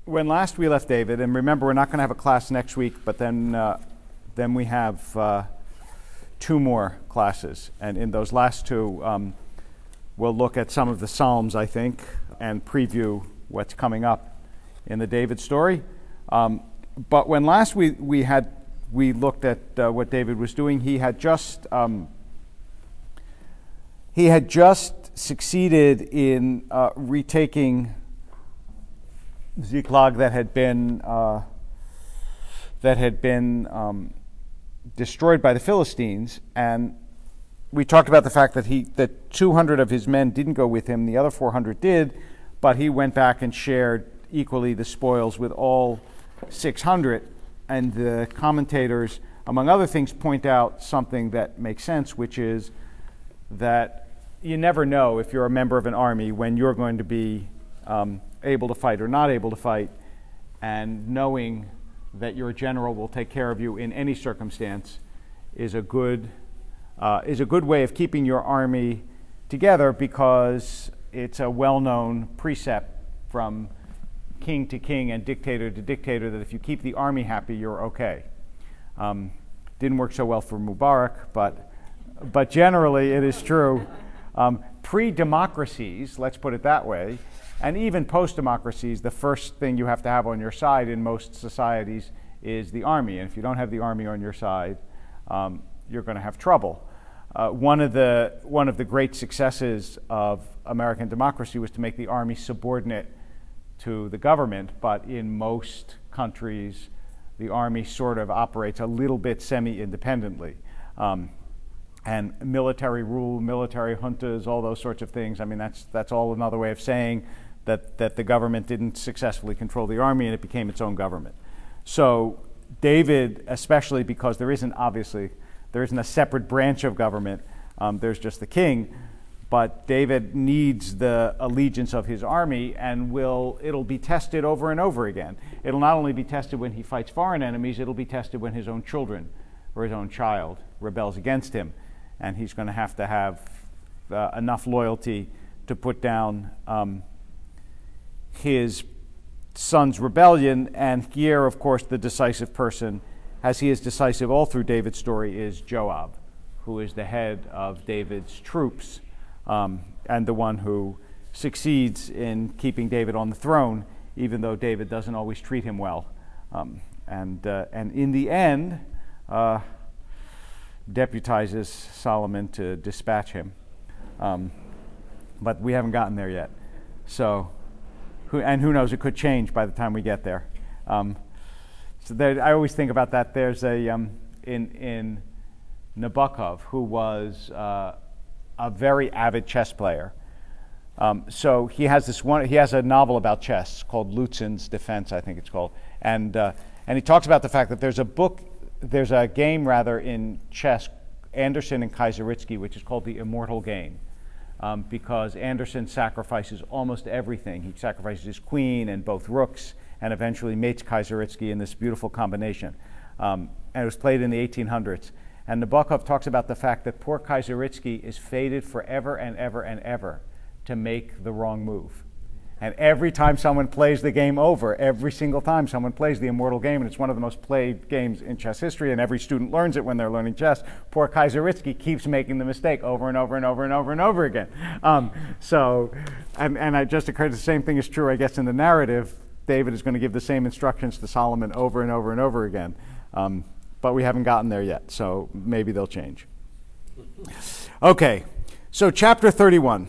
when last we left David, and remember we're not going to have a class next week, but then we have two more classes, and in those last two we'll look at some of the Psalms, I think, and preview what's coming up in the David story. But when last we looked at what David was doing, he had just succeeded in retaking Ziklag that had been destroyed by the Philistines, and we talked about the fact that 200 of his men didn't go with him, the other 400 did, but he went back and shared equally the spoils with all 600. And the commentators, among other things, point out something that makes sense, which is that you never know if you're a member of an army when you're going to be able to fight or not able to fight, and knowing that your general will take care of you in any circumstance is a good way of keeping your army together, because it's a well-known precept from king to king and dictator to dictator that if you keep the army happy, you're okay. Didn't work so well for Mubarak, but generally it is true. Pre-democracies, let's put it that way, and even post-democracies, the first thing you have to have on your side in most societies is the army. And if you don't have the army on your side, you're going to have trouble. One of the great successes of American democracy was to make the army subordinate to the government, but in most countries, the army sort of operates a little bit semi-independently. And military rule, military juntas, all those sorts of things, I mean, that's all another way of saying that the government didn't successfully control the army and it became its own government. So David, especially because there isn't a separate branch of government, there's just the king, but David needs the allegiance of his army, and it'll be tested over and over again. It'll not only be tested when he fights foreign enemies, it'll be tested when his own children or his own child rebels against him, and he's going to have enough loyalty to put down his son's rebellion. And here, of course, the decisive person, as he is decisive all through David's story, is Joab, who is the head of David's troops, and the one who succeeds in keeping David on the throne, even though David doesn't always treat him well. And in the end, deputizes Solomon to dispatch him. But we haven't gotten there yet. So, who knows, it could change by the time we get there. So I always think about that. There's in Nabokov, who was a very avid chess player. So he has a novel about chess called Lutzen's Defense, I think it's called, and he talks about the fact that there's a game in chess, Anderson and Kaiseritsky, which is called the Immortal Game, because Anderson sacrifices almost everything. He sacrifices his queen and both rooks, and eventually mates Kaiseritsky in this beautiful combination. And it was played in the 1800s. And Nabokov talks about the fact that poor Kaiseritsky is fated forever and ever and ever to make the wrong move. And every time someone plays the game over, every single time someone plays the Immortal Game, and it's one of the most played games in chess history, and every student learns it when they're learning chess, poor Kaiseritsky keeps making the mistake over and over and over and over and over again. And it just occurred the same thing is true, I guess, in the narrative. David is going to give the same instructions to Solomon over and over and over again. But we haven't gotten there yet, so maybe they'll change. Okay, so chapter 31.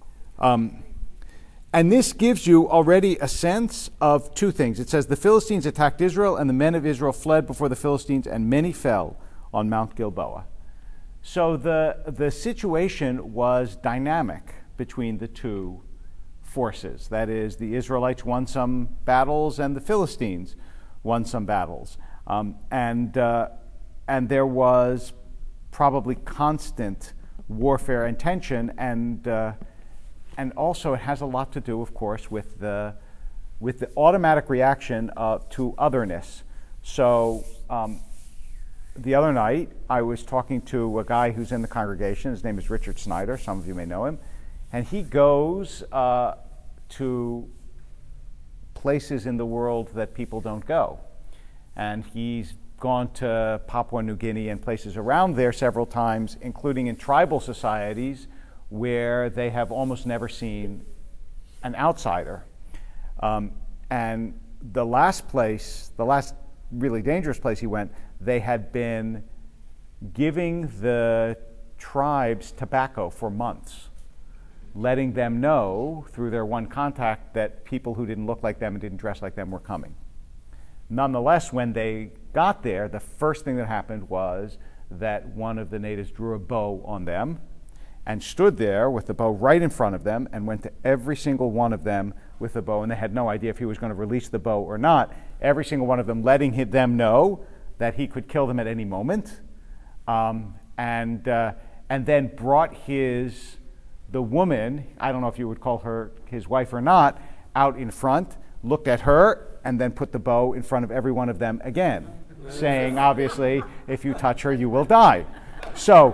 And this gives you already a sense of two things. It says, the Philistines attacked Israel, and the men of Israel fled before the Philistines, and many fell on Mount Gilboa. So the situation was dynamic between the two forces. That is, the Israelites won some battles, and the Philistines won some battles. And there was probably constant warfare and tension, and also it has a lot to do, of course, with the automatic reaction to otherness. So the other night, I was talking to a guy who's in the congregation. His name is Richard Snyder. Some of you may know him. And he goes to places in the world that people don't go. And he's gone to Papua New Guinea and places around there several times, including in tribal societies where they have almost never seen an outsider. And the last really dangerous place he went, they had been giving the tribes tobacco for months, letting them know through their one contact that people who didn't look like them and didn't dress like them were coming. Nonetheless, when they got there, the first thing that happened was that one of the natives drew a bow on them and stood there with the bow right in front of them and went to every single one of them with the bow, and they had no idea if he was going to release the bow or not. Every single one of them letting them know that he could kill them at any moment, and then brought the woman, I don't know if you would call her his wife or not, out in front, looked at her, and then put the bow in front of every one of them again, saying, obviously, if you touch her, you will die. So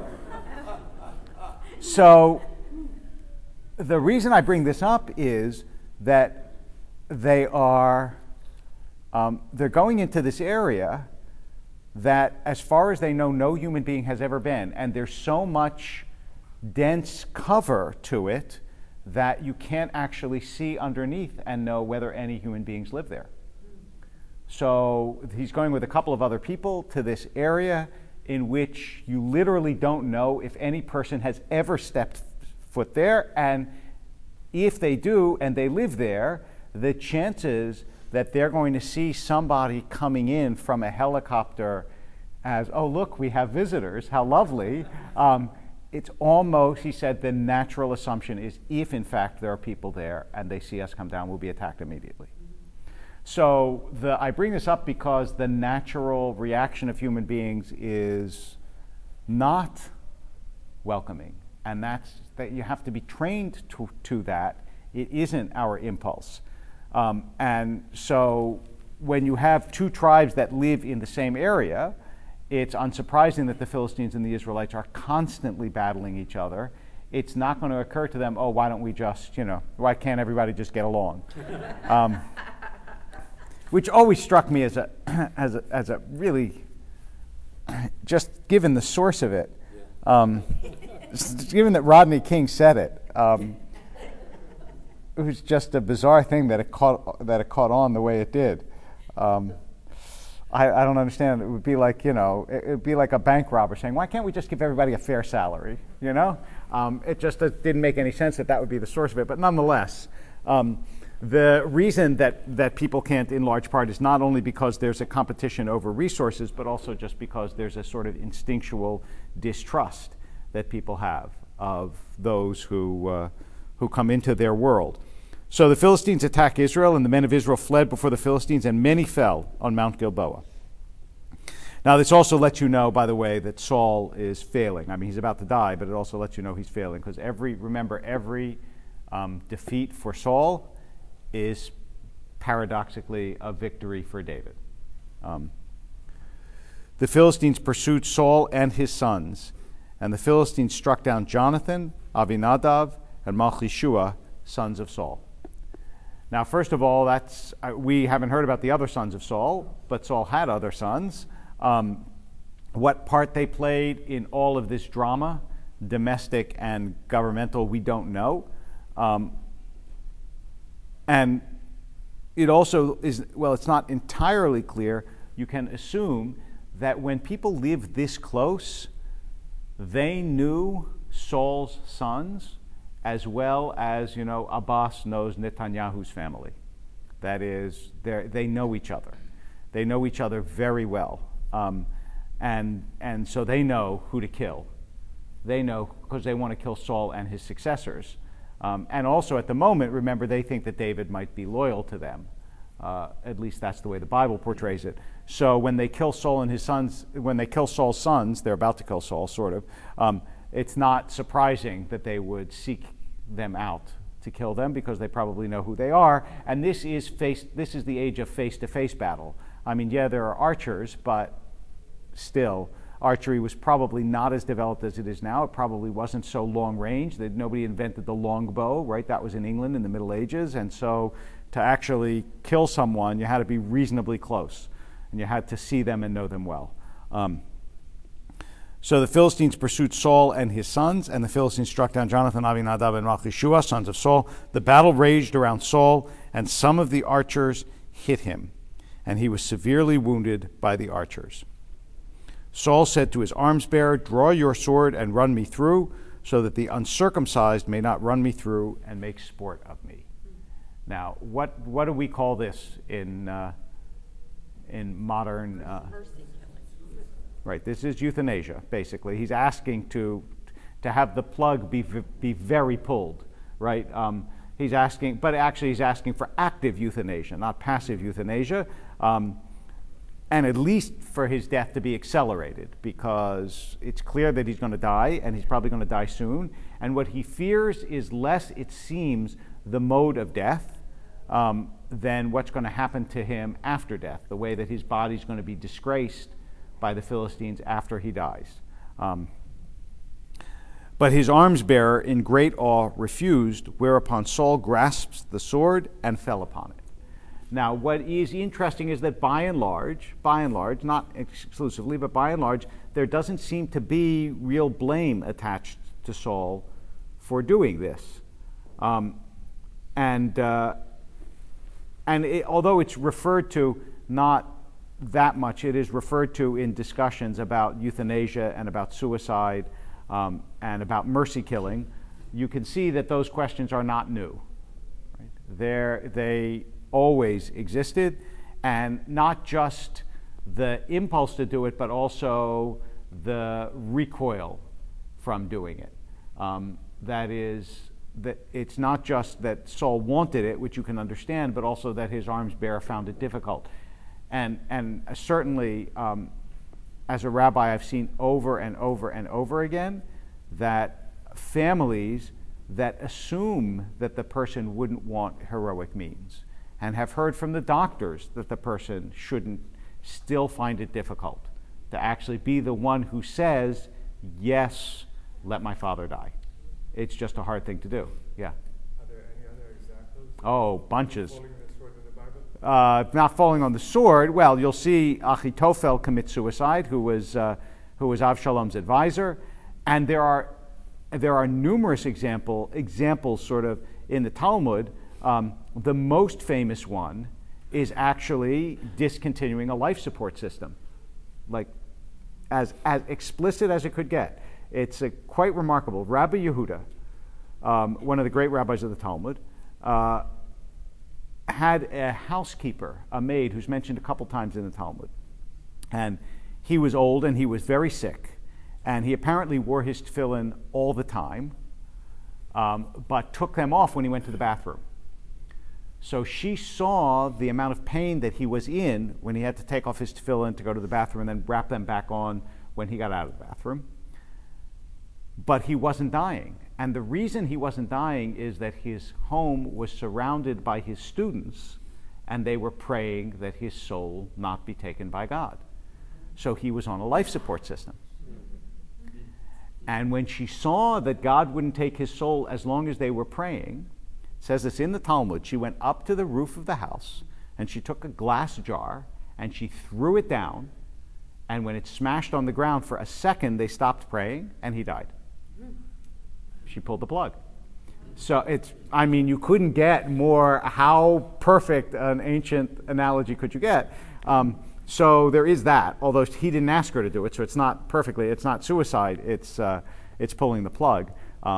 the reason I bring this up is that they're going into this area that, as far as they know, no human being has ever been, and there's so much dense cover to it that you can't actually see underneath and know whether any human beings live there. So he's going with a couple of other people to this area in which you literally don't know if any person has ever stepped foot there, and if they do and they live there, the chances that they're going to see somebody coming in from a helicopter as, oh, look, we have visitors, how lovely. It's almost, he said, the natural assumption is if, in fact, there are people there and they see us come down, we'll be attacked immediately. So I bring this up because the natural reaction of human beings is not welcoming, and that you have to be trained to that. It isn't our impulse. And so when you have two tribes that live in the same area, it's unsurprising that the Philistines and the Israelites are constantly battling each other. It's not going to occur to them, oh, why don't we just, why can't everybody just get along? Which always struck me as a really, just given the source of it, given that Rodney King said it, it was just a bizarre thing that it caught on the way it did. I don't understand. It would be like, it would be like a bank robber saying, why can't we just give everybody a fair salary? It just didn't make any sense that would be the source of it. But nonetheless, the reason that people can't, in large part, is not only because there's a competition over resources, but also just because there's a sort of instinctual distrust that people have of those who come into their world. So the Philistines attack Israel, and the men of Israel fled before the Philistines, and many fell on Mount Gilboa. Now, this also lets you know, by the way, that Saul is failing. I mean, he's about to die, but it also lets you know he's failing, because every defeat for Saul is paradoxically a victory for David. The Philistines pursued Saul and his sons, and the Philistines struck down Jonathan, Abinadab, and Malchishua, sons of Saul. Now, first of all, we haven't heard about the other sons of Saul, but Saul had other sons. What part they played in all of this drama, domestic and governmental, we don't know. And it also is, well, it's not entirely clear. You can assume that when people live this close, they knew Saul's sons as well as, Abbas knows Netanyahu's family. That is, they know each other. They know each other very well. And so they know who to kill. They know because they want to kill Saul and his successors. And also at the moment, remember, they think that David might be loyal to them. At least that's the way the Bible portrays it. So when they kill Saul and his sons, when they kill Saul's sons, they're about to kill Saul, sort of. It's not surprising that they would seek them out to kill them because they probably know who they are. And this is the age of face-to-face battle. I mean, yeah, there are archers, but still, archery was probably not as developed as it is now. It probably wasn't so long range. That nobody invented the longbow, right? That was in England in the Middle Ages, and so to actually kill someone, you had to be reasonably close, and you had to see them and know them well. So the Philistines pursued Saul and his sons, and the Philistines struck down Jonathan, Abinadab, and Malchishua, sons of Saul. The battle raged around Saul, and some of the archers hit him, and he was severely wounded by the archers. Saul said to his arms-bearer, "Draw your sword and run me through, so that the uncircumcised may not run me through and make sport of me." Now, what do we call this in modern? Right, this is euthanasia, basically. He's asking to have the plug be very pulled, right? He's asking, but actually he's asking for active euthanasia, not passive euthanasia, and at least for his death to be accelerated, because it's clear that he's going to die, and he's probably going to die soon. And what he fears is less, it seems, the mode of death than what's going to happen to him after death, the way that his body's going to be disgraced by the Philistines after he dies. But his arms-bearer in great awe refused, whereupon Saul grasped the sword and fell upon it. Now, what is interesting is that by and large, not exclusively, but by and large, there doesn't seem to be real blame attached to Saul for doing this. Although it's referred to not that much, it is referred to in discussions about euthanasia and about suicide and about mercy killing. You can see that those questions are not new. Right? They always existed, and not just the impulse to do it, but also the recoil from doing it. That is, that it's not just that Saul wanted it, which you can understand, but also that his arms-bearer found it difficult. And certainly, as a rabbi, I've seen over and over and over again that families that assume that the person wouldn't want heroic means and have heard from the doctors that the person shouldn't still find it difficult to actually be the one who says, "Yes, let my father die." It's just a hard thing to do. Yeah. Are there any other examples? Oh, bunches. Falling on the sword in the Bible? Not falling on the sword. Well, you'll see Achitophel commit suicide, who was Avshalom's advisor, and there are numerous examples sort of in the Talmud. The most famous one is actually discontinuing a life support system, like as explicit as it could get. It's quite remarkable. Rabbi Yehuda, one of the great rabbis of the Talmud, had a housekeeper, a maid, who's mentioned a couple times in the Talmud. And he was old and he was very sick. And he apparently wore his tefillin all the time, but took them off when he went to the bathroom. So she saw the amount of pain that he was in when he had to take off his tefillin to go to the bathroom and then wrap them back on when he got out of the bathroom. But he wasn't dying. And the reason he wasn't dying is that his home was surrounded by his students, and they were praying that his soul not be taken by God. So he was on a life support system. And when she saw that God wouldn't take his soul as long as they were praying, it says this in the Talmud, she went up to the roof of the house, and she took a glass jar, and she threw it down, and when it smashed on the ground for a second, they stopped praying, and he died. She pulled the plug. So you couldn't get more, how perfect an ancient analogy could you get? So there is that, although he didn't ask her to do it, so it's not suicide, it's pulling the plug.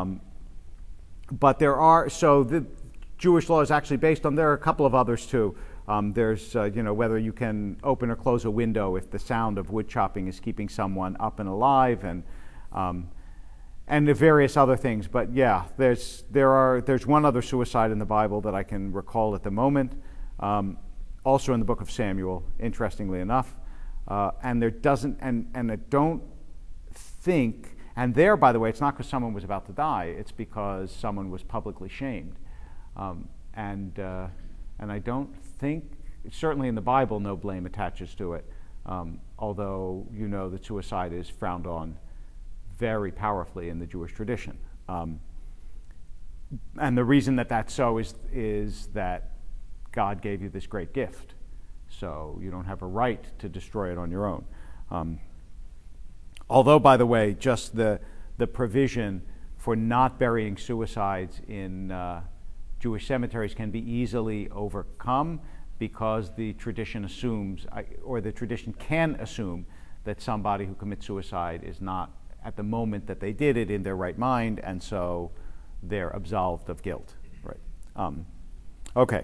But the Jewish law is actually based on, there are a couple of others too. There's, whether you can open or close a window if the sound of wood chopping is keeping someone up and alive, and the various other things. But yeah, there's one other suicide in the Bible that I can recall at the moment. Also in the book of Samuel, interestingly enough, and I don't think, and there, by the way, it's not because someone was about to die; it's because someone was publicly shamed, and I don't think, certainly in the Bible, no blame attaches to it, although that suicide is frowned on very powerfully in the Jewish tradition, and the reason that that's so is that God gave you this great gift, so you don't have a right to destroy it on your own. Although, by the way, just the provision for not burying suicides in Jewish cemeteries can be easily overcome, because the tradition assumes, or the tradition can assume, that somebody who commits suicide is not, at the moment that they did it, in their right mind, and so they're absolved of guilt. Right. Okay.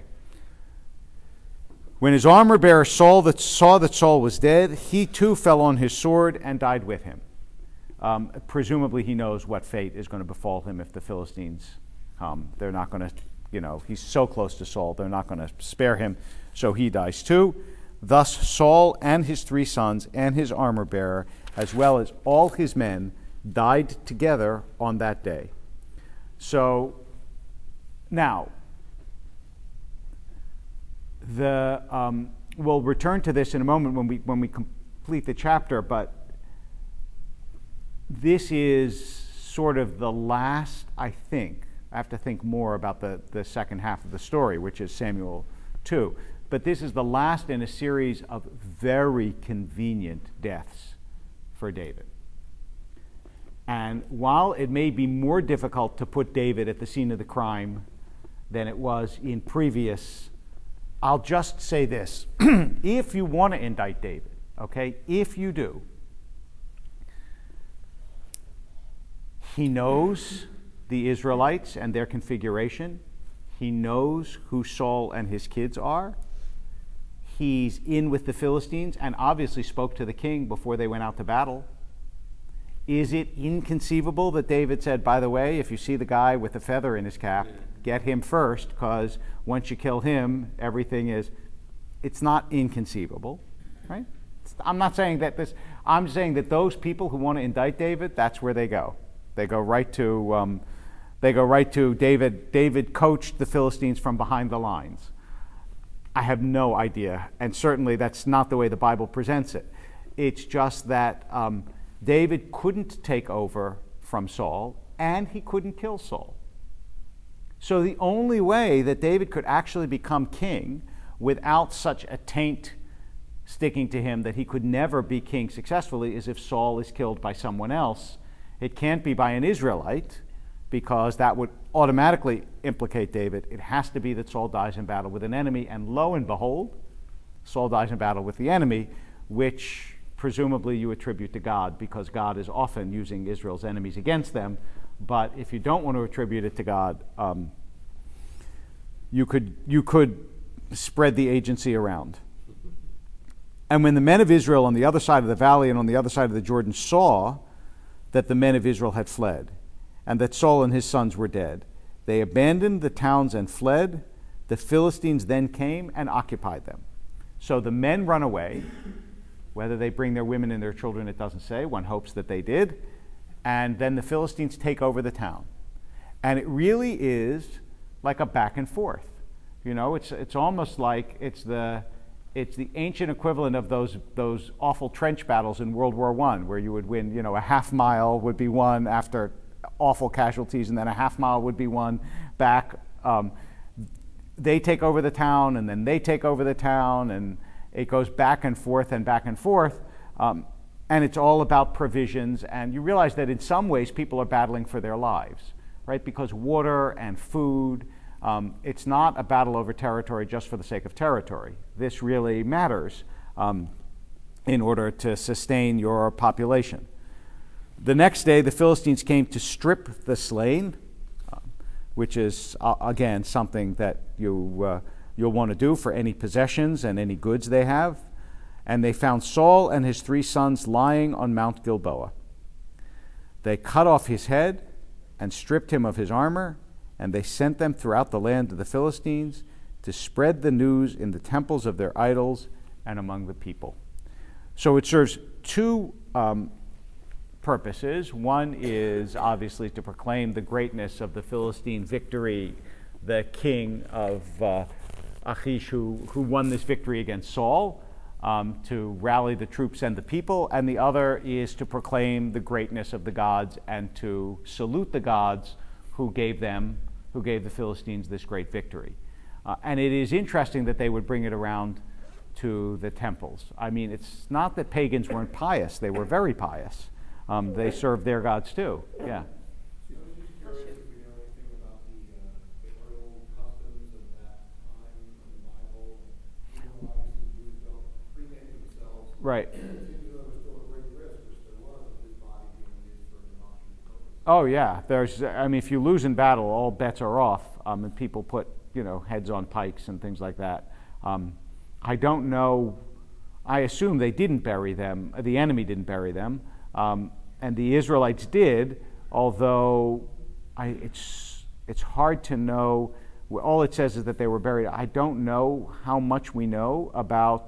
When his armor bearer saw that Saul was dead, he too fell on his sword and died with him. Presumably he knows what fate is going to befall him if the Philistines come. They're not going to, he's so close to Saul, they're not going to spare him, so he dies too. Thus Saul and his 3 sons and his armor bearer, as well as all his men, died together on that day. So now, we'll return to this in a moment when we complete the chapter, but this is sort of the last, I have to think more about the second half of the story, which is Samuel 2. But this is the last in a series of very convenient deaths for David. And while it may be more difficult to put David at the scene of the crime than it was in previous, I'll just say this. If you want to indict David, okay, if you do, he knows the Israelites and their configuration. He knows who Saul and his kids are. He's in with the Philistines and obviously spoke to the king before they went out to battle. Is it inconceivable that David said, by the way, if you see the guy with the feather in his cap, get him first, because once you kill him, everything is... It's not inconceivable, right? I'm not saying that this... I'm saying that those people who want to indict David, that's where they go. They go right to David. David coached the Philistines from behind the lines. I have no idea, and certainly that's not the way the Bible presents it. It's just that David couldn't take over from Saul, and he couldn't kill Saul. So the only way that David could actually become king without such a taint sticking to him that he could never be king successfully is if Saul is killed by someone else. It can't be by an Israelite, because that would automatically implicate David. It has to be that Saul dies in battle with an enemy, and lo and behold, Saul dies in battle with the enemy, which presumably you attribute to God, because God is often using Israel's enemies against them. But if you don't want to attribute it to God, you could spread the agency around. And when the men of Israel on the other side of the valley and on the other side of the Jordan saw that the men of Israel had fled, and that Saul and his sons were dead, they abandoned the towns and fled. The Philistines then came and occupied them. So the men run away. Whether they bring their women and their children, it doesn't say. One hopes that they did. And then the Philistines take over the town. And it really is like a back and forth. It's almost like it's the ancient equivalent of those awful trench battles in World War I, where you would win, a half mile would be won after awful casualties, and then a half mile would be won back. They take over the town, and then they take over the town, and it goes back and forth and back and forth. And it's all about provisions, and you realize that in some ways people are battling for their lives, right? Because water and food, it's not a battle over territory just for the sake of territory. This really matters in order to sustain your population. The next day, the Philistines came to strip the slain, which is, again, something that you'll want to do for any possessions and any goods they have. And they found Saul and his 3 sons lying on Mount Gilboa. They cut off his head and stripped him of his armor, and they sent them throughout the land of the Philistines to spread the news in the temples of their idols and among the people. So it serves 2 purposes. One is obviously to proclaim the greatness of the Philistine victory, the king of Achish who won this victory against Saul, to rally the troops and the people, and the other is to proclaim the greatness of the gods and to salute the gods who gave the Philistines this great victory. And it is interesting that they would bring it around to the temples. I mean, it's not that pagans weren't pious. They were very pious. They served their gods too. Yeah. I was just curious if you know anything about the oral customs of that time in the Bible. You know, obviously Jews don't cremate themselves. Right. It seems there was still a great risk, which there was, of his body being used for debauchery purposes. Oh yeah. I mean, if you lose in battle, all bets are off. And people put, heads on pikes and things like that. I don't know. I assume they didn't bury them. The enemy didn't bury them. And the Israelites did, although it's hard to know. All it says is that they were buried. I don't know how much we know about.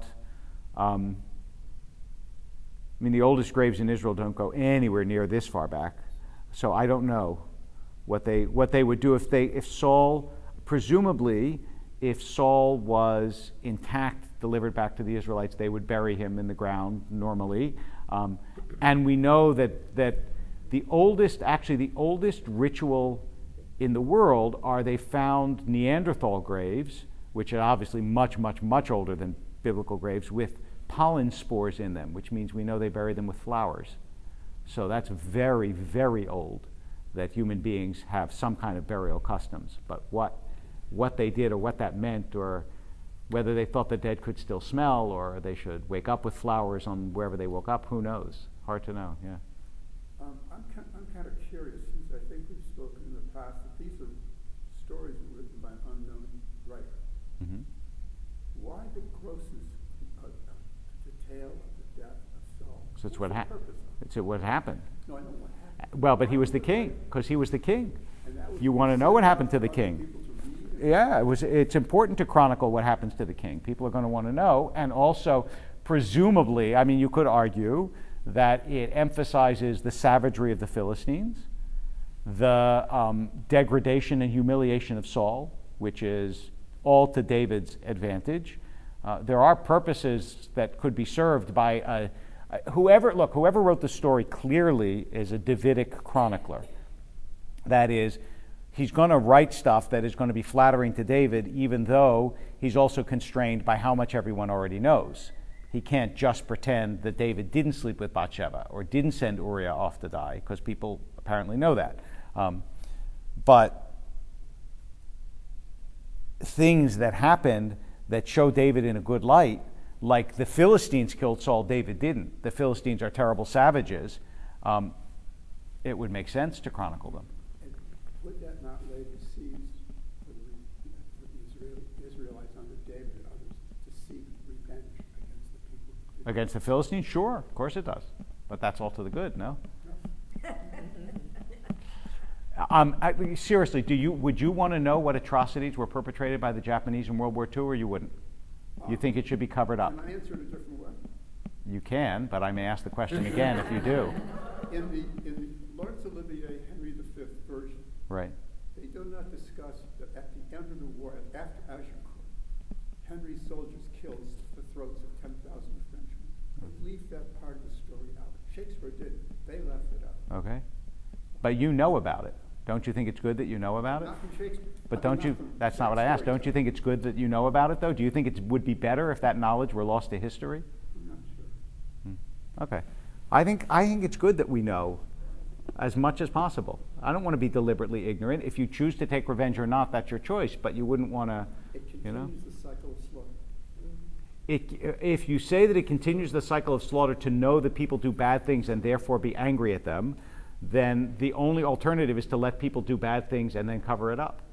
The oldest graves in Israel don't go anywhere near this far back, so I don't know what they would do if Saul, presumably, if Saul was intact, delivered back to the Israelites, they would bury him in the ground normally. And we know that the oldest ritual in the world are they found Neanderthal graves, which are obviously much, much, much older than biblical graves, with pollen spores in them, which means we know they buried them with flowers. So that's very, very old, that human beings have some kind of burial customs. But what they did or what that meant, or whether they thought the dead could still smell or they should wake up with flowers on wherever they woke up, who knows? Hard to know, yeah. I'm kind of curious, since I think we've spoken in the past that these are stories written by an unknown writer. Mm-hmm. Why the grossness detail of the death of Saul? So it's what happened. It's what happened. No, I know what happened. Well, but he was the king, because he was the king. And that was You want to know what happened to the people king? to read. Yeah, it's important to chronicle what happens to the king. People are going to want to know, and also, presumably, you could argue that it emphasizes the savagery of the Philistines, the degradation and humiliation of Saul, which is all to David's advantage. There are purposes that could be served by whoever wrote the story clearly is a Davidic chronicler. That is, he's going to write stuff that is going to be flattering to David, even though he's also constrained by how much everyone already knows. He can't just pretend that David didn't sleep with Bathsheba or didn't send Uriah off to die, because people apparently know that. But things that happened that show David in a good light, like the Philistines killed Saul, David didn't. The Philistines are terrible savages. It would make sense to chronicle them. And would that not lay the seeds for the Israelites under David and others to seek revenge against the people? Against the Philistines? Sure, of course it does. But that's all to the good, no? Seriously, would you want to know what atrocities were perpetrated by the Japanese in World War II, or you wouldn't? You think it should be covered up? Can I answer it a different way? You can, but I may ask the question again if you do. In the Laurence Olivier Henry V version, Right. they do not discuss that at the end of the war, after Agincourt, Henry's soldiers killed the throats of 10,000 Frenchmen. They leave that part of the story out. Shakespeare didn't. They left it out. Okay. But you know about it. Don't you think it's good that you know about it? Not from Shakespeare. But don't you, that's not what I asked. Don't you think it's good that you know about it, though? Do you think it would be better if that knowledge were lost to history? I'm not sure. Okay. I think it's good that we know as much as possible. I don't want to be deliberately ignorant. If you choose to take revenge or not, that's your choice, but you wouldn't want to, It continues the cycle of slaughter. If you say that it continues the cycle of slaughter to know that people do bad things and therefore be angry at them, then the only alternative is to let people do bad things and then cover it up.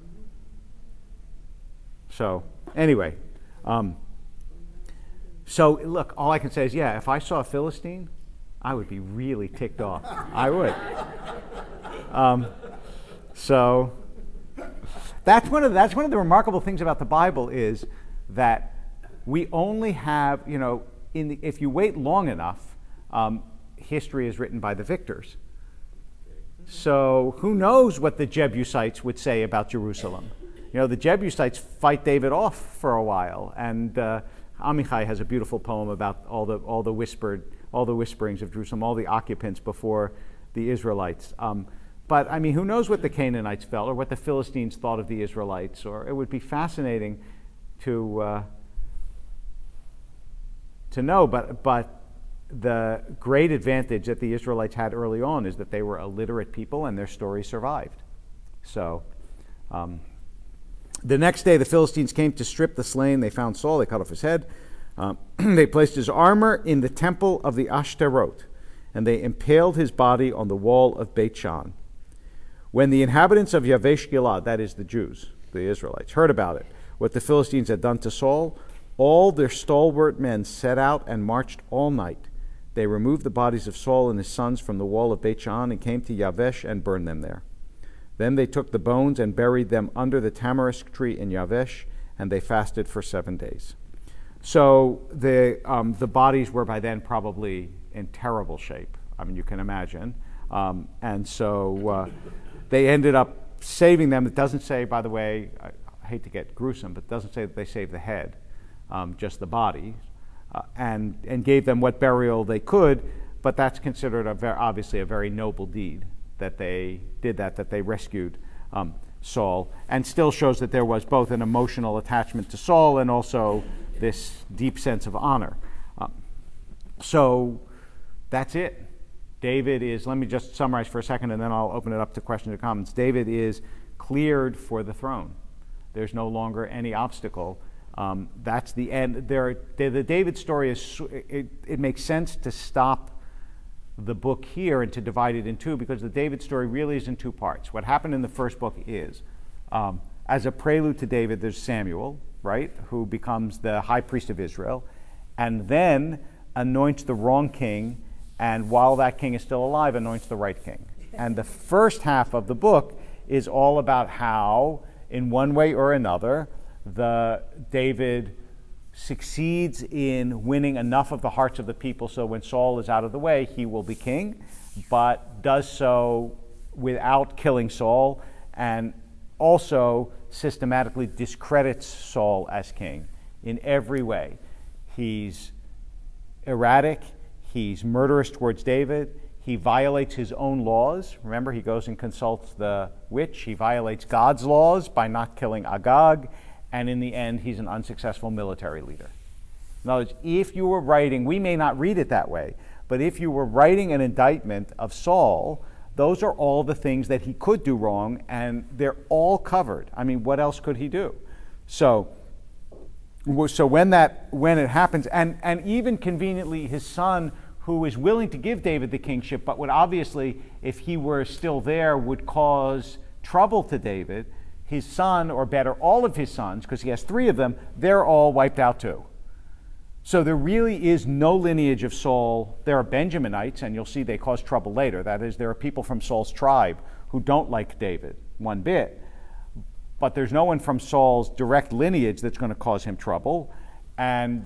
So, anyway. So, look, all I can say is, yeah, if I saw a Philistine, I would be really ticked off. I would. So, that's one of the remarkable things about the Bible is that we only have, if you wait long enough, history is written by the victors. So who knows what the Jebusites would say about Jerusalem? The Jebusites fight David off for a while, and Amichai has a beautiful poem about all the whisperings of Jerusalem, all the occupants before the Israelites. But who knows what the Canaanites felt or what the Philistines thought of the Israelites? Or it would be fascinating to know. But the great advantage that the Israelites had early on is that they were a literate people and their story survived. So the next day the Philistines came to strip the slain. They found Saul. They cut off his head. They placed his armor in the temple of the Ashtaroth, and they impaled his body on the wall of Beit Shan. When the inhabitants of Yavesh Gilad, that is the Jews, the Israelites, heard about it, what the Philistines had done to Saul, all their stalwart men set out and marched all night. They removed the bodies of Saul and his sons from the wall of Beit Shan and came to Yavesh and burned them there. Then they took the bones and buried them under the tamarisk tree in Yavesh, and they fasted for 7 days. So the bodies were by then probably in terrible shape. I mean, you can imagine. And so they ended up saving them. It doesn't say, by the way, I hate to get gruesome, but it doesn't say that they saved the head, just the body, and gave them what burial they could. But that's considered obviously a very noble deed that they did that they rescued Saul, and still shows that there was both an emotional attachment to Saul and also this deep sense of honor. So that's it. David is, let me just summarize for a second and then I'll open it up to questions and comments. David is cleared for the throne. There's no longer any obstacle. That's the end. The David story is, it makes sense to stop the book here and to divide it in two, because the David story really is in two parts. What happened in the first book is, as a prelude to David, there's Samuel, right, who becomes the high priest of Israel, and then anoints the wrong king, and while that king is still alive, anoints the right king. And the first half of the book is all about how, in one way or another, David succeeds in winning enough of the hearts of the people so when Saul is out of the way, he will be king, but does so without killing Saul, and also systematically discredits Saul as king in every way. He's erratic, he's murderous towards David, he violates his own laws. Remember, he goes and consults the witch. He violates God's laws by not killing Agag. And in the end, he's an unsuccessful military leader. In other words, if you were writing, we may not read it that way, but if you were writing an indictment of Saul, those are all the things that he could do wrong, and they're all covered. I mean, what else could he do? So when it happens, and even conveniently, his son, who is willing to give David the kingship, but would obviously, if he were still there, would cause trouble to David, his son, or better, all of his sons, because he has 3 of them, they're all wiped out too. So there really is no lineage of Saul. There are Benjaminites, and you'll see they cause trouble later. That is, there are people from Saul's tribe who don't like David one bit. But there's no one from Saul's direct lineage that's going to cause him trouble. And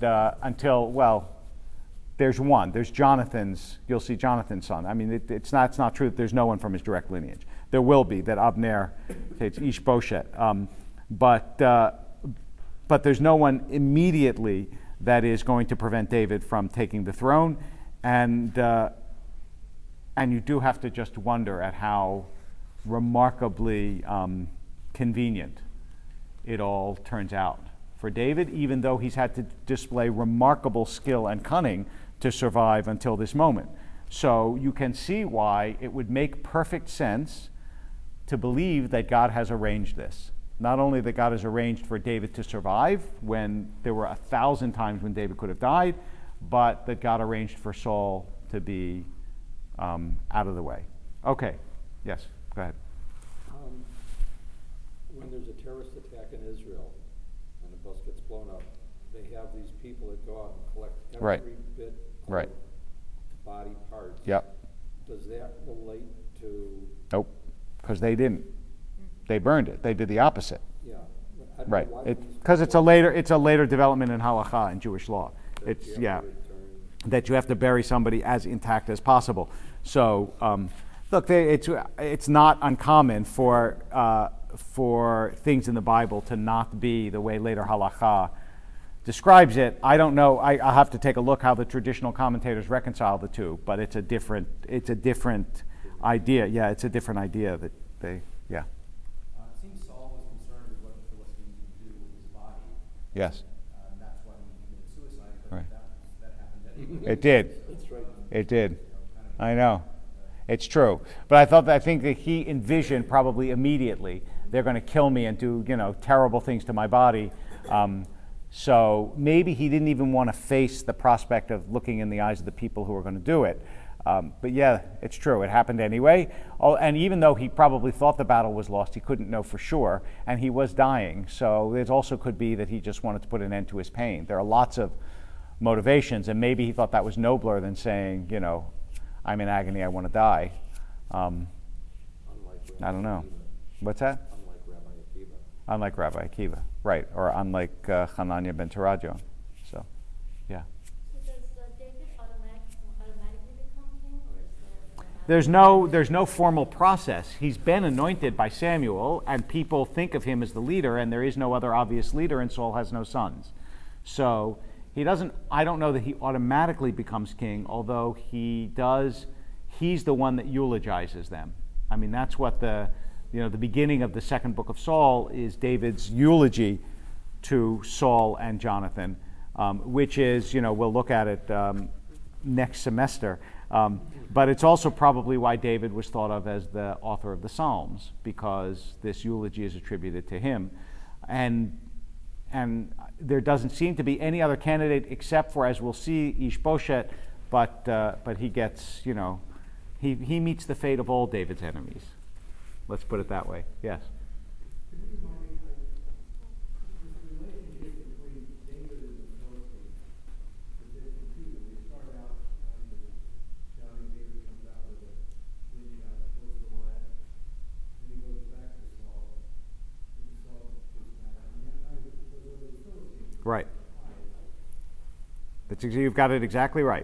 there's one. There's Jonathan's. You'll see Jonathan's son. I mean, it's not true that there's no one from his direct lineage. There will be, that Abner, it's Ishbosheth. But there's no one immediately that is going to prevent David from taking the throne. And you do have to just wonder at how remarkably convenient it all turns out for David, even though he's had to display remarkable skill and cunning to survive until this moment. So you can see why it would make perfect sense to believe that God has arranged this. Not only that God has arranged for David to survive when there were 1,000 times when David could have died, but that God arranged for Saul to be out of the way. Okay, yes, go ahead. When there's a terrorist attack in Israel and a bus gets blown up, they have these people that go out and collect every bit of body parts. Yep. Does that relate to... Nope, because they didn't. They burned it. They did the opposite. Yeah. Right. Because it's a later development in halakha, in Jewish law. That you have to bury somebody as intact as possible. So look, it's not uncommon for things in the Bible to not be the way later halakha describes it. I don't know. I'll have to take a look how the traditional commentators reconcile the two, but it's a different idea. Yeah, it's a different idea that they. Yeah. It seems Saul was concerned with what the Philistines would do with his body. Yes. That's why he committed suicide, but Right. that happened anyway. It did. That's right. It did. I know. It's true. But I think that he envisioned probably immediately they're going to kill me and do, terrible things to my body. So maybe he didn't even want to face the prospect of looking in the eyes of the people who were going to do it. But yeah, it's true. It happened anyway. Oh, and even though he probably thought the battle was lost, he couldn't know for sure. And he was dying. So it also could be that he just wanted to put an end to his pain. There are lots of motivations. And maybe he thought that was nobler than saying, I'm in agony, I want to die. I don't know. What's that? Unlike Rabbi Akiva, right, or unlike Hananiah ben Teradyon. So, yeah. So does David automatically become king, or is there? There's no formal process. He's been anointed by Samuel, and people think of him as the leader, and there is no other obvious leader, and Saul has no sons. So he doesn't. I don't know that he automatically becomes king, although he does. He's the one that eulogizes them. I mean, that's what the beginning of the second book of Saul is David's eulogy to Saul and Jonathan, which is, we'll look at it next semester. But it's also probably why David was thought of as the author of the Psalms, because this eulogy is attributed to him. And there doesn't seem to be any other candidate except for, as we'll see, Ishbosheth, but he gets, he meets the fate of all David's enemies. Let's put it that way. Yes. Could you remind me, the relationship between David and the Philistines is a bit confusing. They start out shouting, David comes out with a slingshot, kills Goliath, then he goes back to Saul, and Saul gets mad. How does it go over the Philistines? Right. You've got it exactly right.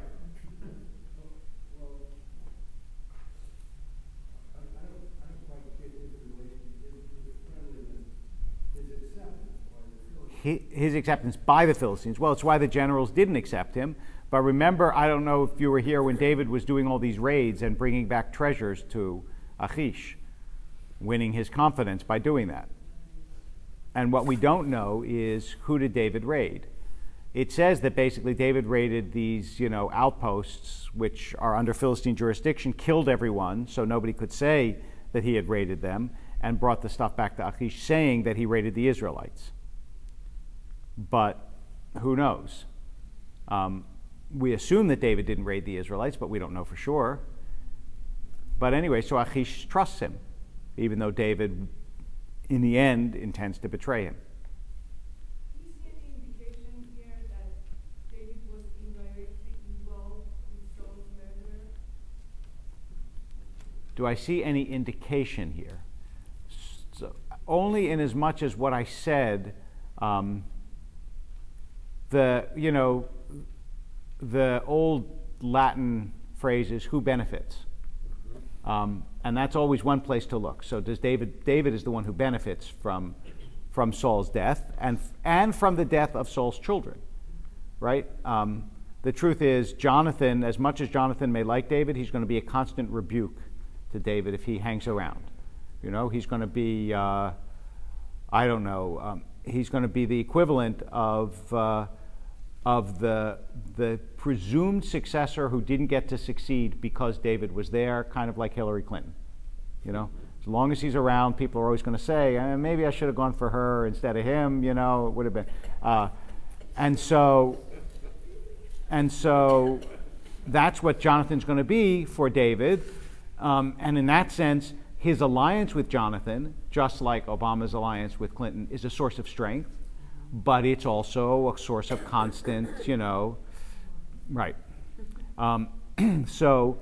His acceptance by the Philistines. Well, it's why the generals didn't accept him. But remember, I don't know if you were here when David was doing all these raids and bringing back treasures to Achish, winning his confidence by doing that. And what we don't know is, who did David raid? It says that basically David raided these, outposts which are under Philistine jurisdiction, killed everyone, so nobody could say that he had raided them, and brought the stuff back to Achish, saying that he raided the Israelites. But who knows? We assume that David didn't raid the Israelites, but we don't know for sure. But anyway, so Achish trusts him, even though David, in the end, intends to betray him. Do you see any indication here that David was indirectly involved with Saul's murder? Do I see any indication here? So, only in as much as what I said, the old Latin phrase is who benefits, and that's always one place to look. So does David is the one who benefits from Saul's death and from the death of Saul's children, right? The truth is, Jonathan, as much as Jonathan may like David, he's going to be a constant rebuke to David if he hangs around. He's going to be he's going to be the equivalent of the presumed successor who didn't get to succeed because David was there, kind of like Hillary Clinton. As long as he's around, people are always going to say, maybe I should have gone for her instead of him. It would have been, and so that's what Jonathan's going to be for David, and in that sense, his alliance with Jonathan, just like Obama's alliance with Clinton, is a source of strength, but it's also a source of constant, right. So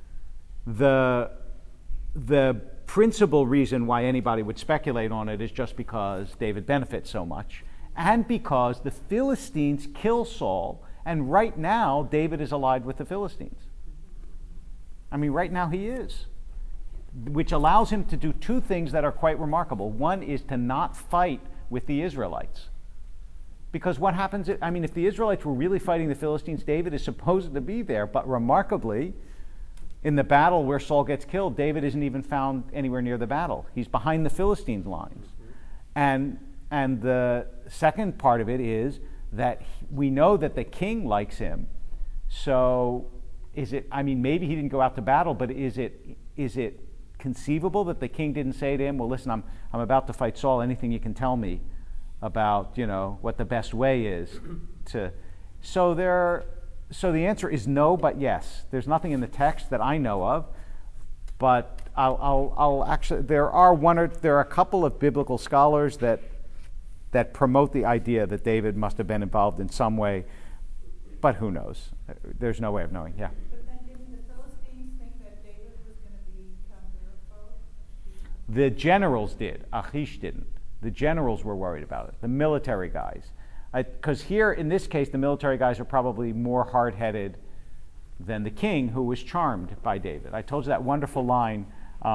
the principal reason why anybody would speculate on it is just because David benefits so much, and because the Philistines kill Saul, and right now David is allied with the Philistines. I mean, right now he is, which allows him to do two things that are quite remarkable. One is to not fight with the Israelites. Because what happens, if the Israelites were really fighting the Philistines, David is supposed to be there, but remarkably, in the battle where Saul gets killed, David isn't even found anywhere near the battle. He's behind the Philistine lines. And and the second part of it is that we know that the king likes him. So is it, I mean, maybe he didn't go out to battle, but is it conceivable that the king didn't say to him, well, listen, I'm about to fight Saul, anything you can tell me about, what the best way is to... So the answer is no, but yes. There's nothing in the text that I know of, but I'll actually, there are a couple of biblical scholars that promote the idea that David must have been involved in some way, but who knows? There's no way of knowing. Yeah. But then didn't the Philistines think that David was going to become their foe? The generals did. Achish didn't. The generals were worried about it. The military guys. Because here, in this case, the military guys are probably more hard-headed than the king, who was charmed by David. I told you that wonderful line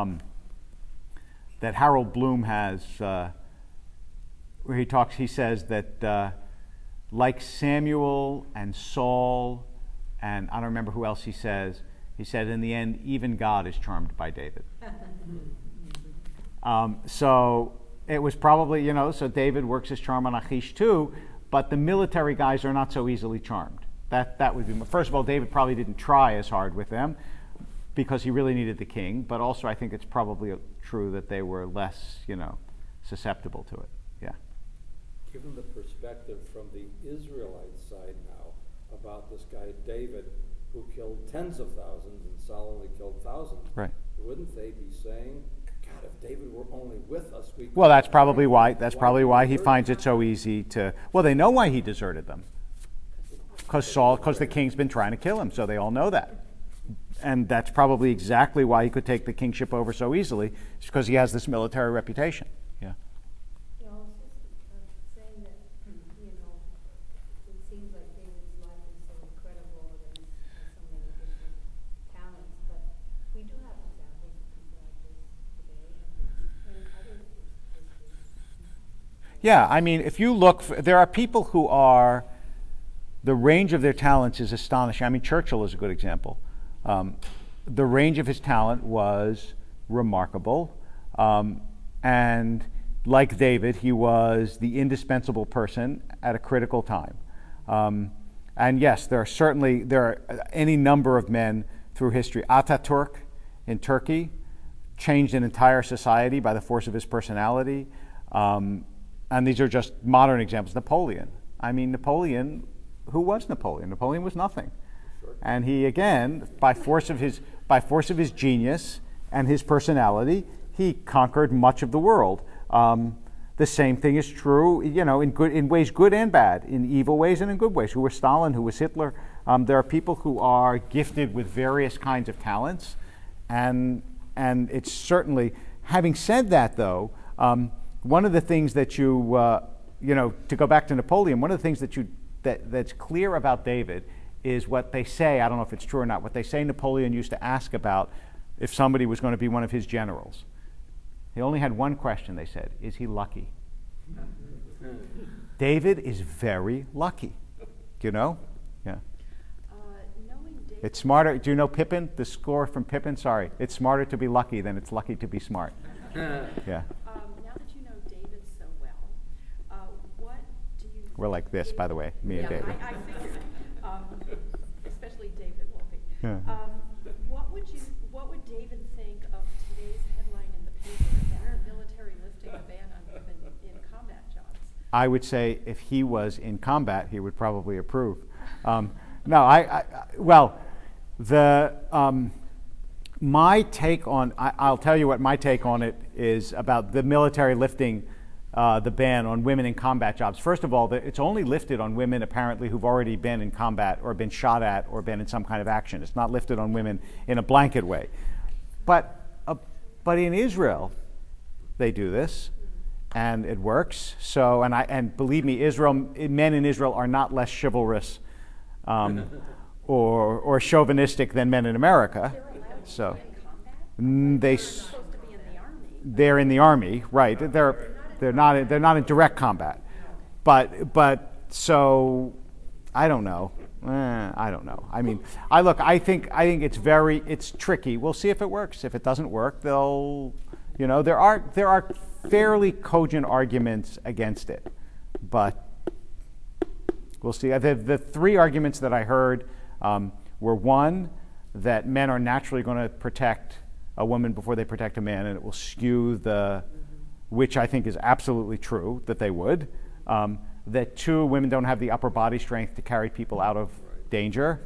that Harold Bloom has, where he says that like Samuel and Saul, and I don't remember who else he said, in the end, even God is charmed by David. So it was probably, so David works his charm on Achish too, but the military guys are not so easily charmed. That would be, first of all, David probably didn't try as hard with them because he really needed the king, but also I think it's probably true that they were less, susceptible to it. Yeah. Given the perspective from the Israelite side now about this guy David, who killed tens of thousands and Saul only killed thousands, right? Wouldn't they be saying, God, if David were only with us, we... Well, that's probably why. That's probably why he finds it so easy to... Well, they know why he deserted them. Because the king's been trying to kill him, so they all know that. And that's probably exactly why he could take the kingship over so easily, is because he has this military reputation. Yeah. I was just saying that, it seems like David's life is so incredible and he has so many different talents, but we do have examples of people like this today and in other histories. Yeah, I mean, if you look, there are people who are, the range of their talents is astonishing. I mean, Churchill is a good example. The range of his talent was remarkable. And like David, he was the indispensable person at a critical time. And yes, there are any number of men through history. Ataturk in Turkey changed an entire society by the force of his personality. And these are just modern examples. Napoleon. I mean, Napoleon, who was Napoleon? Napoleon was nothing. And he, again, by force of his genius and his personality, he conquered much of the world. The same thing is true, in ways good and bad, in evil ways and in good ways. Who was Stalin? Who was Hitler? There are people who are gifted with various kinds of talents, and it's certainly. Having said that, though, one of the things that to go back to Napoleon, one of the things that's clear about David is what they say, I don't know if it's true or not, what they say Napoleon used to ask about if somebody was going to be one of his generals. He only had one question, they said, is he lucky? David is very lucky, Yeah. Knowing David, It's smarter, do you know Pippin, the score from Pippin? Sorry, it's smarter to be lucky than it's lucky to be smart. Yeah. now that you know David so well, what do you think We're like this, by the way, me and David. I figured, especially David Wolfe. Yeah. What would David think of today's headline in the paper that the military lifting a ban on women in combat jobs? I would say if he was in combat, he would probably approve. My take on, I'll tell you what my take on it is about the military lifting the ban on women in combat jobs. First of all, it's only lifted on women apparently who've already been in combat or been shot at or been in some kind of action. It's not lifted on women in a blanket way. But in Israel, they do this, and it works. So, and believe me, men in Israel are not less chivalrous or chauvinistic than men in America. They're allowed to So be in combat? they They're supposed to be in the army. they're in the army, right? They're not in direct combat, but so I don't know. I don't know. I mean, I think it's tricky. We'll see if it works. If it doesn't work, You know, there are fairly cogent arguments against it, but we'll see. The three arguments that I heard were one, that men are naturally going to protect a woman before they protect a man, and it will skew which I think is absolutely true, that they would. That two, women don't have the upper body strength to carry people out of danger.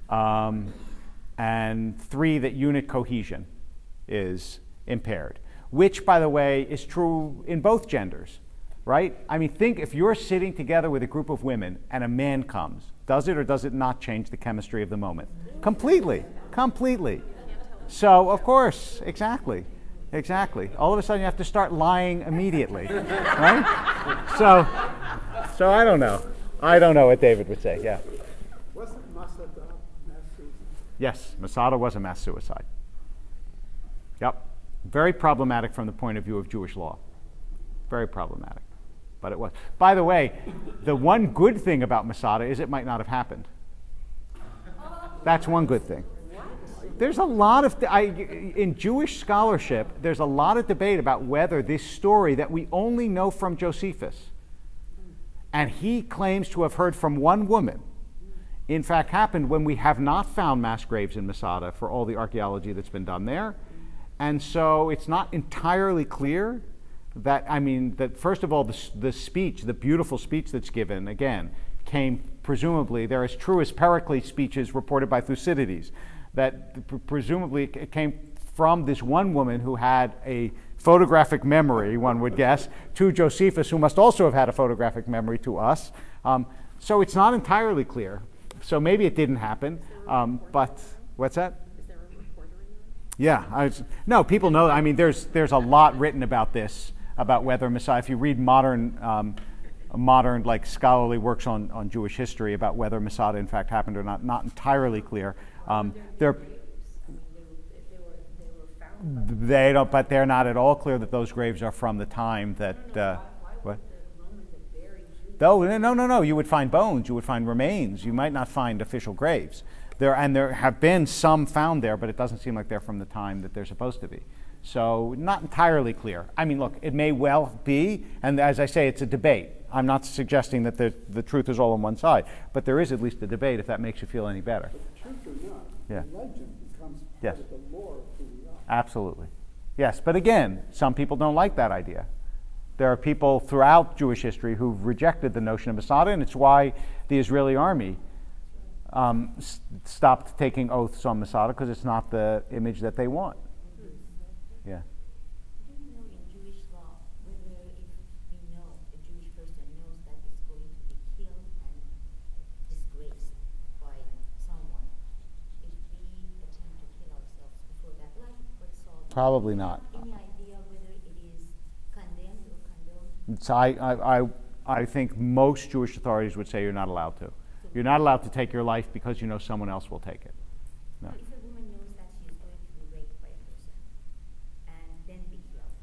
And three, that unit cohesion is impaired, which, by the way, is true in both genders, right? I mean, think if you're sitting together with a group of women and a man comes, does it or does it not change the chemistry of the moment? Completely. So, of course, exactly. All of a sudden you have to start lying immediately, right? So I don't know. I don't know what David would say, yeah. Wasn't Masada mass suicide? Yes, Masada was a mass suicide. Yep. Very problematic from the point of view of Jewish law. Very problematic. But it was. By the way, the one good thing about Masada is it might not have happened. That's one good thing. There's a lot of, in Jewish scholarship, there's a lot of debate about whether this story that we only know from Josephus, and he claims to have heard from one woman, in fact happened when we have not found mass graves in Masada for all the archaeology that's been done there. And so it's not entirely clear that, that first of all, the speech, the beautiful speech that's given, again, came presumably, they're as true as Pericles' speeches reported by Thucydides, that presumably it came from this one woman who had a photographic memory, one would guess, to Josephus, who must also have had a photographic memory to us. So it's not entirely clear. So maybe it didn't happen. But what's that? Is there a reporter in there? Yeah. No, people know. I mean, there's a lot written about this, about whether Messiah. If you read modern like scholarly works on Jewish history about whether Masada in fact happened or not entirely clear. They don't, but they're not at all clear that those graves are from the time that. What? No. You would find bones. You would find remains. You might not find official graves. There have been some found there, but it doesn't seem like they're from the time that they're supposed to be. So not entirely clear. I mean, look, it may well be, and as I say, it's a debate. I'm not suggesting that the truth is all on one side, but there is at least a debate, if that makes you feel any better. But truth or not, Yeah. the legend becomes part Yes. of the lore of who we are. Absolutely. Yes, but again, some people don't like that idea. There are people throughout Jewish history who've rejected the notion of Masada, and it's why the Israeli army stopped taking oaths on Masada, because it's not the image that they want. Yeah. Do you know in Jewish law whether if we know a Jewish person knows that it's going to be killed and disgraced by someone, if we attempt to kill ourselves before that, like what Saul did? Probably not. Any idea whether it is condemned or condoned? So I think most Jewish authorities would say you're not allowed to. You're not allowed to take your life because you know someone else will take it. No. If a woman knows that she is going to be raped by a person and then be killed,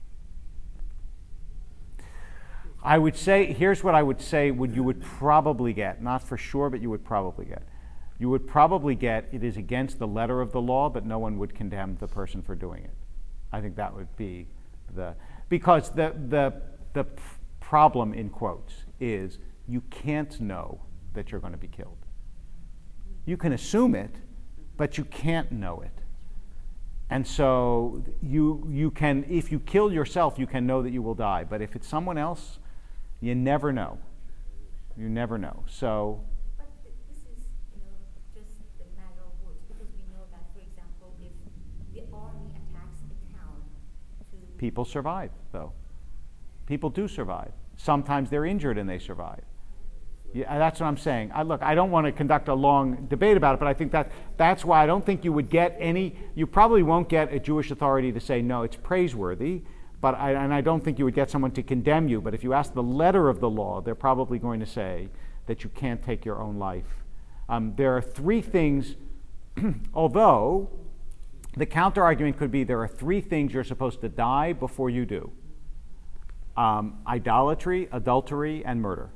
I would say, here's what I would say you would probably get, not for sure, but you would probably get. You would probably get it is against the letter of the law, but no one would condemn the person for doing it. I think that would be because the problem, in quotes, is you can't know that you're going to be killed. You can assume it, but you can't know it. And so you can, if you kill yourself, you can know that you will die. But if it's someone else, you never know. You never know. So. but this is, just the matter of words, because we know that, for example, if the army attacks a town to People survive, though. People do survive. Sometimes they're injured and they survive. Yeah, that's what I'm saying. Look, I don't want to conduct a long debate about it, but I think that's why I don't think you would get you probably won't get a Jewish authority to say, no, it's praiseworthy, and I don't think you would get someone to condemn you, but if you ask the letter of the law, they're probably going to say that you can't take your own life. There are three things, although the counter-argument could be there are three things you're supposed to die before you do. Idolatry, adultery, and murder.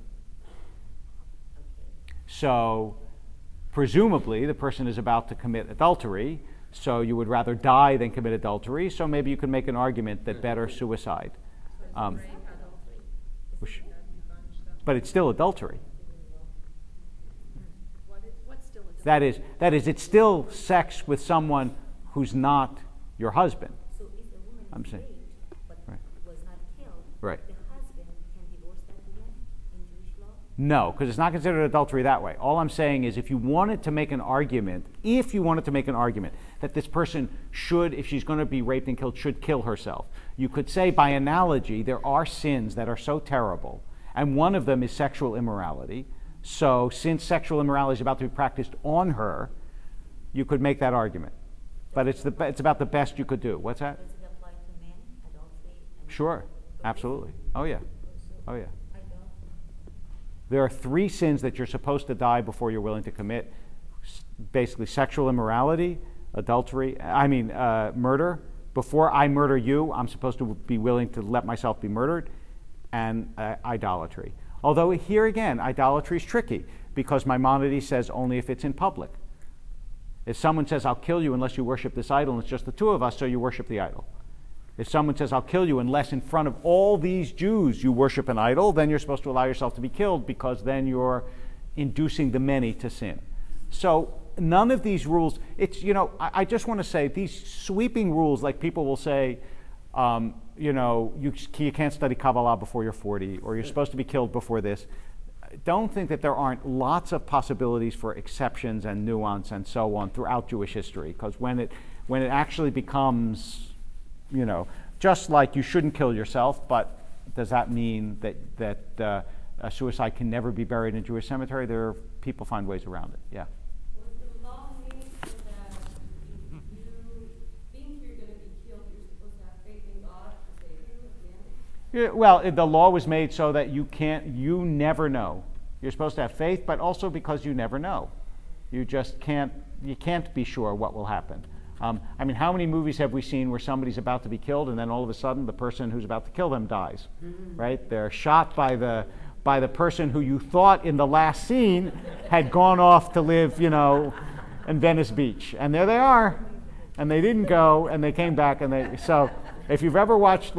So presumably the person is about to commit adultery, So you would rather die than commit adultery. So maybe you could make an argument that better suicide. But it's still adultery. What's still adultery? That is, it's still sex with someone who's not your husband. So if a woman I'm is saying- raped but Right. was not killed, Right. the husband can divorce that woman in Jewish law? No, because it's not considered adultery that way. All I'm saying is if you wanted to make an argument that this person should, if she's going to be raped and killed, should kill herself, you could say by analogy there are sins that are so terrible, and one of them is sexual immorality. So since sexual immorality is about to be practiced on her, you could make that argument. But it's about the best you could do. What's that? Does it apply to men, adultery? And Sure, absolutely. Oh yeah, oh yeah. Idolatry? There are 3 sins that you're supposed to die before you're willing to commit. Basically, sexual immorality, murder. Before I murder you, I'm supposed to be willing to let myself be murdered, and idolatry. Although here again, idolatry is tricky because Maimonides says only if it's in public. If someone says, I'll kill you unless you worship this idol, and it's just the 2 of us, so you worship the idol. If someone says, I'll kill you unless in front of all these Jews you worship an idol, then you're supposed to allow yourself to be killed because then you're inducing the many to sin. So none of these rules, I just want to say these sweeping rules, like people will say, you can't study Kabbalah before you're 40, or you're supposed to be killed before this. Don't think that there aren't lots of possibilities for exceptions and nuance and so on throughout Jewish history, because when it actually becomes, just like you shouldn't kill yourself, but does that mean that a suicide can never be buried in a Jewish cemetery? People find ways around it. Yeah. Was the law made so that if you think you're going to be killed, you're supposed to have faith in God to save you at the end? Yeah, well, the law was made so that you never know. You're supposed to have faith, but also because you never know. You just can't be sure what will happen. How many movies have we seen where somebody's about to be killed and then all of a sudden the person who's about to kill them dies? Right? They're shot by the person who you thought in the last scene had gone off to live, in Venice Beach. And there they are. And they didn't go, and they came back, so if you've ever watched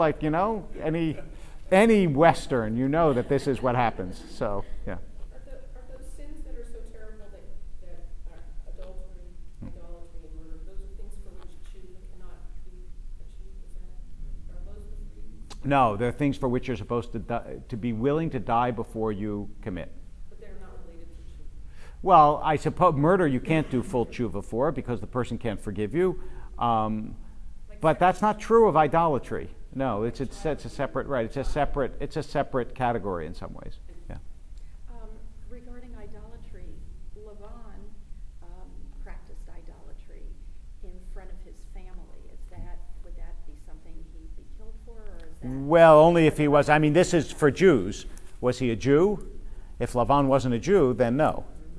any Western, you know that this is what happens. So, yeah. Are those sins that are so terrible that are adultery, idolatry, and murder, those are things for which tshuva cannot be achieved? Are those the 3? No, they're things for which you're supposed to be willing to die before you commit. But they're not related to tshuva. Well, I suppose murder you can't do full tshuva for because the person can't forgive you. But that's not true of idolatry. No, it's a separate right. It's a separate category in some ways. Yeah. Regarding idolatry, Lavan practiced idolatry in front of his family. Would that be something he'd be killed for, or is that? Well, only if he was. This is for Jews. Was he a Jew? If Lavan wasn't a Jew, then no.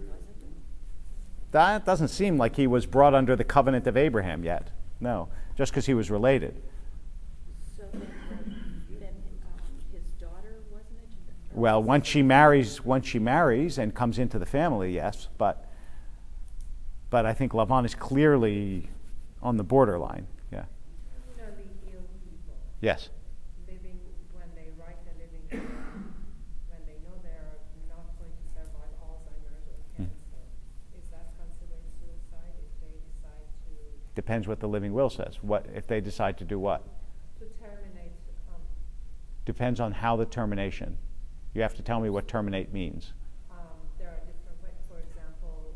That doesn't seem like he was brought under the covenant of Abraham yet. No, just because he was related. So then his daughter wasn't a Jew? Well, once she marries and comes into the family, yes, but I think Lavan is clearly on the borderline. Yeah. The ill people Yes. living when they write the living when they know they're not going to survive Alzheimer's or cancer. Is that considered suicide if they decide to Depends what the living will says. What if they decide to do what? terminate? Depends on how the termination. You have to tell me what terminate means. There are different ways. For example,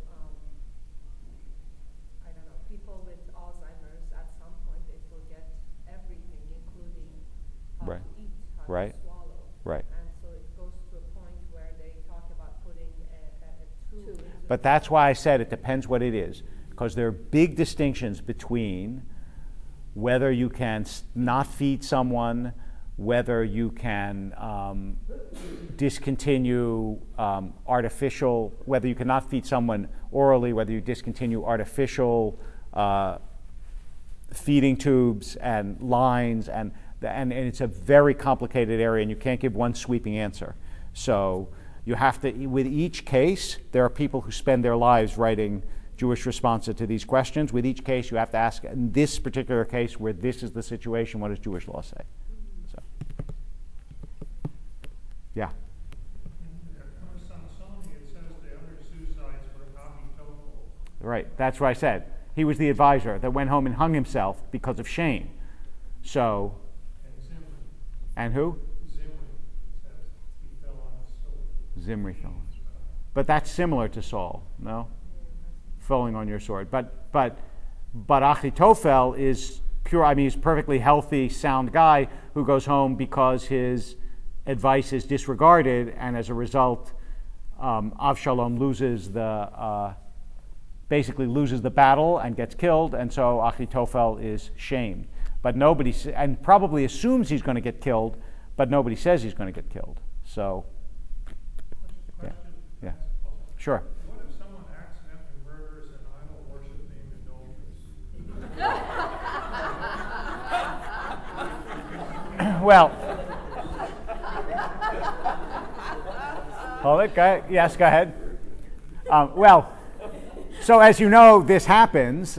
I don't know, people with Alzheimer's at some point they forget everything, including how Right. to eat, how Right. to swallow. Right. And so it goes to a point where they talk about putting a tube into But that's why I said it depends what it is, because there are big distinctions between whether you can not feed someone, whether you can discontinue whether you cannot feed someone orally, whether you discontinue artificial feeding tubes and lines, and it's a very complicated area, and you can't give one sweeping answer. So you have to, with each case, there are people who spend their lives writing Jewish responses to these questions. With each case, you have to ask, in this particular case where this is the situation, what does Jewish law say? So, yeah. Right, that's what I said. He was the advisor that went home and hung himself because of shame. So, and who? Zimri fell on his sword. But that's similar to Saul, no? Falling on your sword. But Achitophel is pure. I mean, he's a perfectly healthy, sound guy who goes home because his advice is disregarded, and as a result, Avshalom basically loses the battle and gets killed, and so Achitophel is shamed. But nobody, and probably assumes he's going to get killed, but nobody says he's going to get killed. So, yeah. Sure. What if someone accidentally murders an idol-worshiping adulteress? Well, hold it. Go ahead. Yes, go ahead. Well, so as you know, this happens,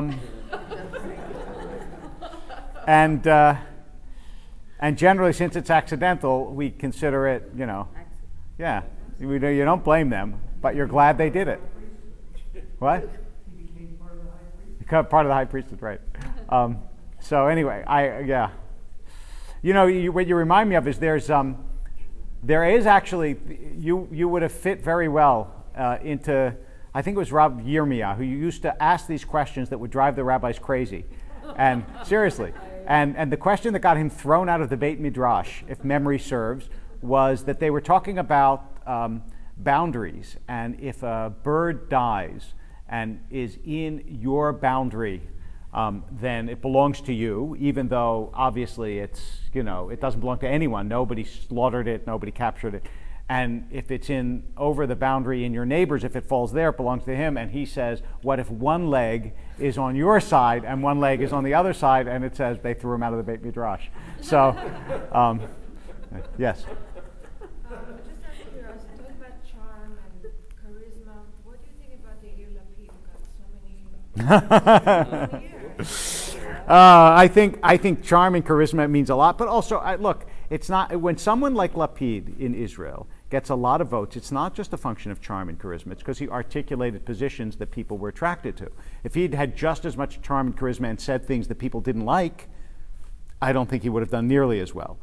and generally, since it's accidental, we consider it, yeah. You don't blame them, but you're glad they did it. What? He became part of the high priest. Become part of the high priesthood, right? So anyway, yeah. What you remind me of is there is actually you would have fit very well into. I think it was Rav Yirmiyah who used to ask these questions that would drive the rabbis crazy, and seriously. And the question that got him thrown out of the Beit Midrash, if memory serves, was that they were talking about boundaries, and if a bird dies and is in your boundary, then it belongs to you, even though obviously it doesn't belong to anyone. Nobody slaughtered it, nobody captured it. And if it's in over the boundary in your neighbor's, if it falls there, it belongs to him. And he says, what if one leg is on your side and one leg is on the other side? And it says they threw him out of the Beit Midrash. So, yes. Just out of curiosity, talking about charm and charisma, what do you think about the Yair Lapid who got so many years? I think charm and charisma means a lot, but also look, it's not when someone like Lapid in Israel gets a lot of votes. It's not just a function of charm and charisma. It's because he articulated positions that people were attracted to. If he'd had just as much charm and charisma and said things that people didn't like, I don't think he would have done nearly as well.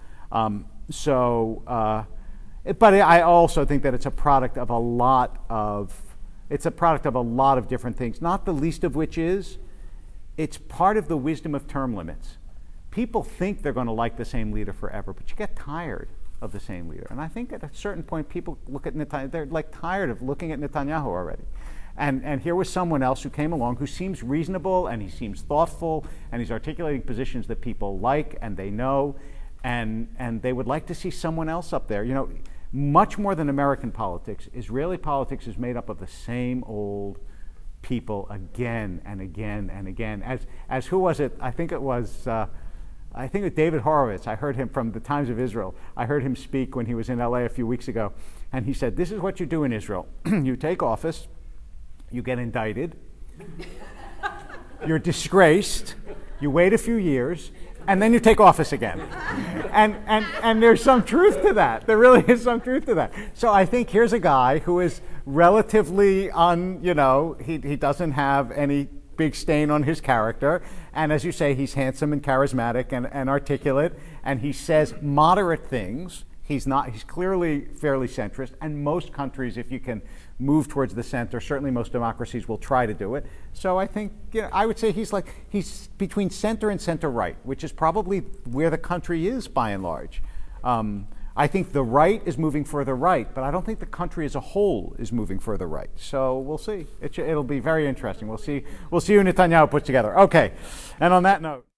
But I also think that it's a product of a lot of different things. Not the least of which is it's part of the wisdom of term limits. People think they're going to like the same leader forever, but you get tired of the same leader. And I think at a certain point, people look at Netanyahu, they're like tired of looking at Netanyahu already. And here was someone else who came along who seems reasonable, and he seems thoughtful, and he's articulating positions that people like and they know, and they would like to see someone else up there. Much more than American politics, Israeli politics is made up of the same old people again and again and again. As who was it? I think it was David Horowitz. I heard him from the Times of Israel. I heard him speak when he was in LA a few weeks ago. And he said, this is what you do in Israel. You take office, you get indicted, you're disgraced, you wait a few years, and then you take office again. And there's some truth to that. There really is some truth to that. So I think here's a guy who is relatively he doesn't have any big stain on his character. And as you say, he's handsome and charismatic and articulate, and he says moderate things. He's clearly fairly centrist, and most countries, if you can move towards the center, certainly most democracies will try to do it. So I think, I would say he's between center and center right, which is probably where the country is by and large. I think the right is moving further right, but I don't think the country as a whole is moving further right. So we'll see. It'll be very interesting. We'll see who Netanyahu puts together. Okay, and on that note.